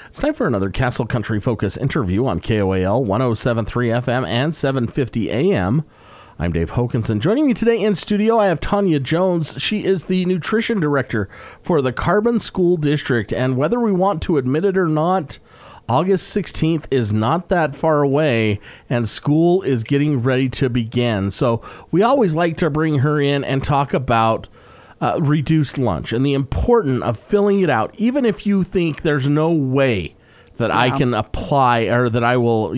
It's time for another Castle Country Focus interview on KOAL 107.3 FM and 750 AM. I'm Dave Hokanson. Joining me today in studio, I have Tanya Jones. She is the nutrition director for the Carbon School District. And whether we want to admit it or not, August 16th is not that far away, and school is getting ready to begin. So we always like to bring her in and talk about reduced lunch and the importance of filling it out, even if you think there's no way that I can apply or that I will,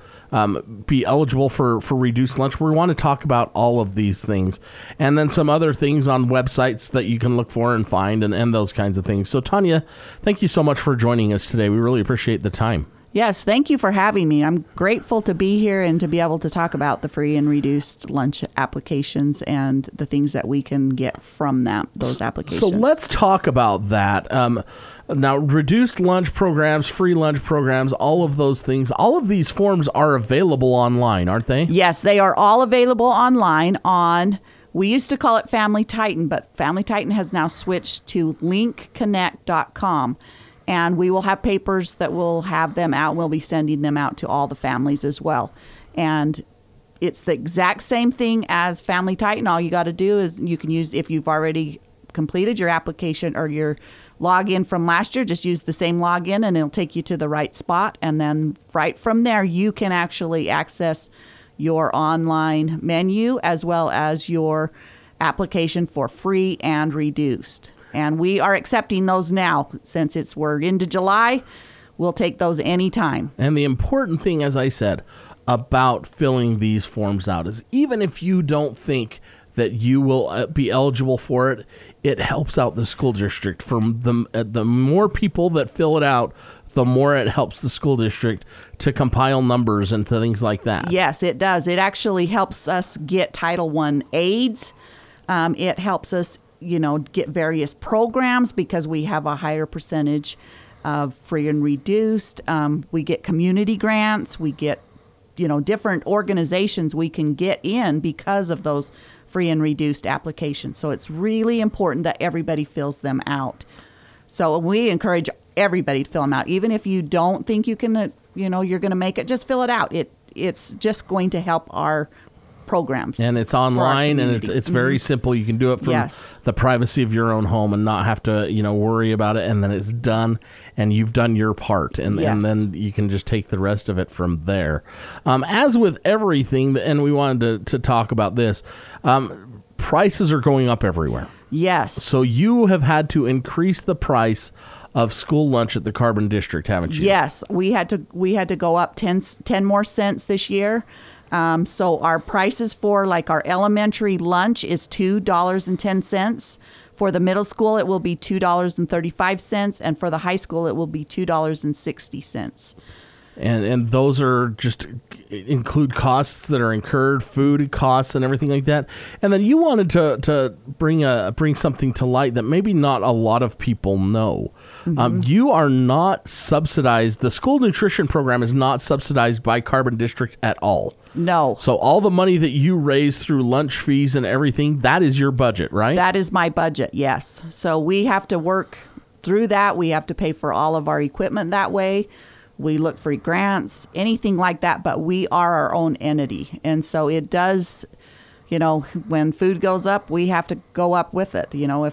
be eligible for reduced lunch. We want to talk about all of these things and then some other things on websites that you can look for and find and those kinds of things. So, Tanya, thank you so much for joining us today. We really appreciate the time. Yes, thank you for having me. I'm grateful to be here and to be able to talk about the free and reduced lunch applications and the things that we can get from those applications. So let's talk about that. Now, reduced lunch programs, free lunch programs, all of those things, all of these forms are available online, aren't they? Yes, they are all available online on, we used to call it Family Titan, but Family Titan has now switched to linkconnect.com. And we will have papers that will have them out. We'll be sending them out to all the families as well. And it's the exact same thing as Family Titan. All you got to do is you can use, if you've already completed your application or your login from last year, just use the same login and it'll take you to the right spot. And then right from there, you can actually access your online menu as well as your application for free and reduced. And we are accepting those now. Since we're into July, we'll take those anytime. And the important thing, as I said, about filling these forms out is even if you don't think that you will be eligible for it, it helps out the school district. From the more people that fill it out, the more it helps the school district to compile numbers and things like that. Yes, it does. It actually helps us get Title I aids. It helps us get various programs because we have a higher percentage of free and reduced. We get community grants. We get, different organizations we can get in because of those free and reduced applications. So it's really important that everybody fills them out. So we encourage everybody to fill them out. Even if you don't think you can, you're going to make it, just fill it out. It's just going to help our programs. And it's online and it's very simple. You can do it from the privacy of your own home and not have to, worry about it. And then it's done and you've done your part. And then you can just take the rest of it from there. As with everything, and we wanted to talk about this, prices are going up everywhere. Yes. So you have had to increase the price of school lunch at the Carbon District, haven't you? Yes. We had to go up 10 more cents this year. So our prices for our elementary lunch is $2.10. For the middle school, it will be $2.35. And for the high school, it will be $2.60. And those are just include costs that are incurred, food costs and everything like that. And then you wanted to bring something to light that maybe not a lot of people know. Mm-hmm. You are not subsidized. The school nutrition program is not subsidized by Carbon District at all. No. So all the money that you raise through lunch fees and everything, that is your budget, right? That is my budget, yes. So we have to work through that. We have to pay for all of our equipment that way. We look for grants, anything like that, but we are our own entity. And so it does, when food goes up, we have to go up with it.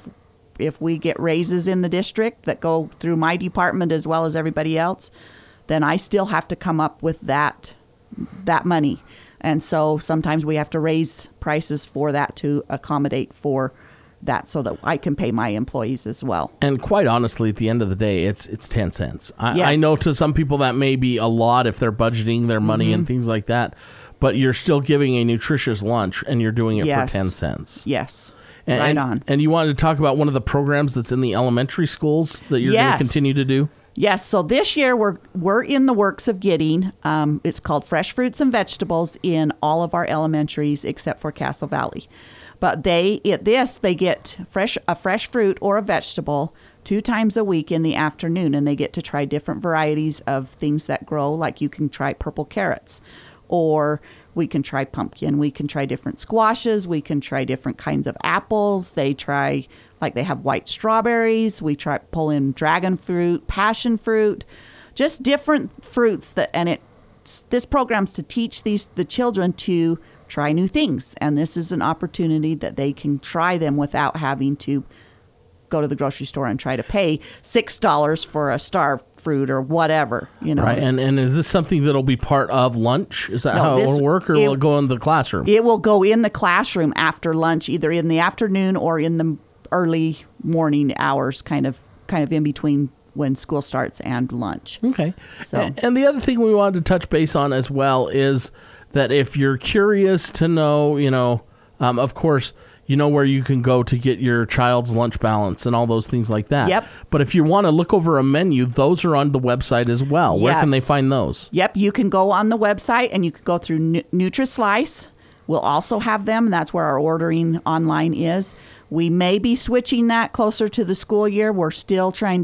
If we get raises in the district that go through my department as well as everybody else, then I still have to come up with that money. And so sometimes we have to raise prices for that to accommodate for that so that I can pay my employees as well. And quite honestly, at the end of the day, it's 10 cents. I know to some people that may be a lot if they're budgeting their money and things like that, but you're still giving a nutritious lunch and you're doing it for 10 cents. Yes. Right on. And you wanted to talk about one of the programs that's in the elementary schools that you're going to continue to do? Yes. So this year we're in the works of getting, it's called Fresh Fruits and Vegetables in all of our elementaries except for Castle Valley. But they get a fresh fruit or a vegetable 2 times a week in the afternoon, and they get to try different varieties of things that grow, like you can try purple carrots, or we can try pumpkin. We can try different squashes. We can try different kinds of apples. They have white strawberries. We pull in dragon fruit, passion fruit, just different fruits this program's to teach the children to try new things, and this is an opportunity that they can try them without having to go to the grocery store and try to pay $6 for a star fruit or whatever, Right, and is this something that'll be part of lunch? Is that how it'll work, or will it go in the classroom? It will go in the classroom after lunch, either in the afternoon or in the early morning hours, kind of in between when school starts and lunch. Okay. So, and the other thing we wanted to touch base on as well is that if you're curious to know, of course, where you can go to get your child's lunch balance and all those things like that. Yep. But if you want to look over a menu, those are on the website as well. Where can they find those? Yep. You can go on the website and you can go through NutriSlice. We'll also have them, and that's where our ordering online is. We may be switching that closer to the school year. We're still trying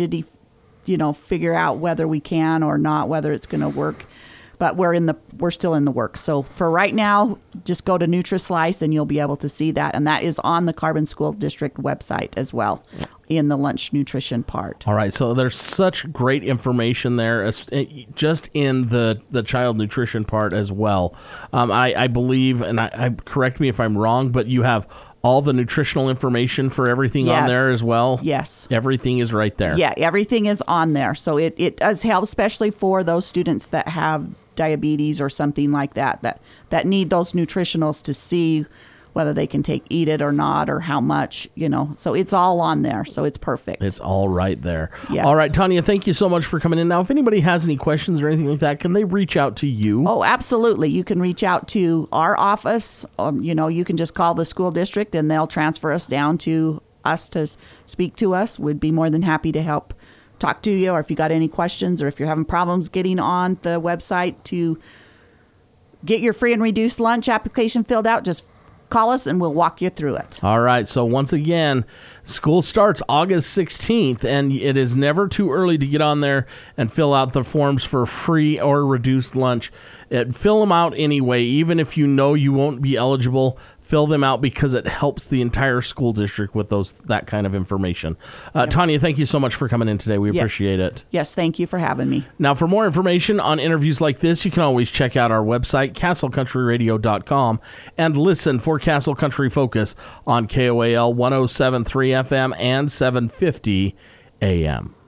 to figure out whether we can or not, whether it's going to work. But we're still in the works. So for right now, just go to NutriSlice and you'll be able to see that. And that is on the Carbon School District website as well, in the lunch nutrition part. All right. So there's such great information there, just in the child nutrition part as well. I believe, and I correct me if I'm wrong, but you have all the nutritional information for everything on there as well? Yes. Everything is right there. Yeah, everything is on there. So it does help, especially for those students that have diabetes or something like that need those nutritionals to see whether they can eat it or not, or how much, So it's all on there. So it's perfect. It's all right there. Yes. All right, Tanya, thank you so much for coming in. Now, if anybody has any questions or anything like that, can they reach out to you? Oh, absolutely. You can reach out to our office. You can just call the school district and they'll transfer us down to us to speak to us. We'd be more than happy to help talk to you, or if you got any questions, or if you're having problems getting on the website to get your free and reduced lunch application filled out, just call us and we'll walk you through it. All right. So once again, school starts August 16th, and it is never too early to get on there and fill out the forms for free or reduced lunch. Fill them out anyway, even if you know you won't be eligible. Fill them out because it helps the entire school district with that kind of information. Tanya, thank you so much for coming in today. We appreciate it. Yes, thank you for having me. Now, for more information on interviews like this, you can always check out our website, castlecountryradio.com, and listen for Castle Country Focus on KOAL 107.3 FM and 750 AM.